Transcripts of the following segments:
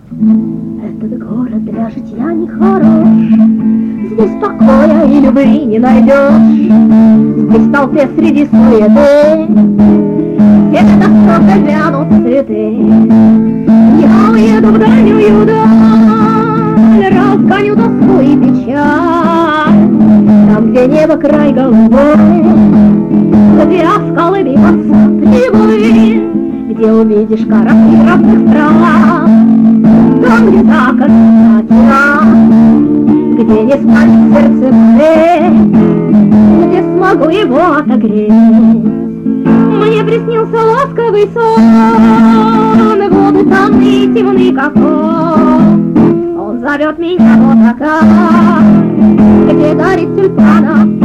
Этот город для житья не хорош, здесь покоя и любви не найдешь. Здесь в толпе среди суеты где-то просто вянут цветы. Я уеду в дальнюю даль, разгоню тоску и печаль. Там, где небо край голубой, где скалы бьются прибой, где увидишь корабли разных стран. Там, где так океан, где не станет сердце море, где смогу его отогреть. Мне приснился ласковый сон, воды томные, темны, как он. Он зовет меня вот такая, где дарит тюльпанов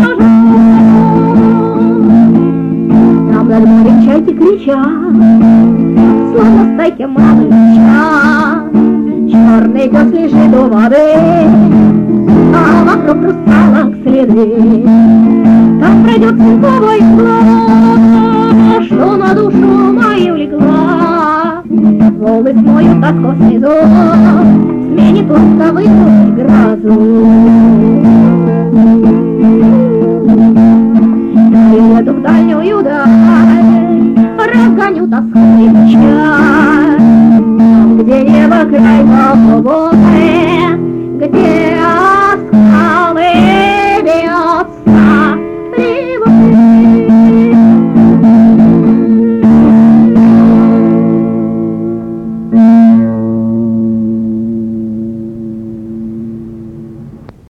там над морем чайки кричат, словно стайки мамы летят. Черный пес лежит у воды, а вокруг русалок следы. Там пройдет цинковая игла, что на душу мою легла. Волны смоют тоску снизу, сменит ласковую грозу. Я еду в дальнюю даль, разгоню тоску и печаль. Там, где небо край голубой, где скалы бьются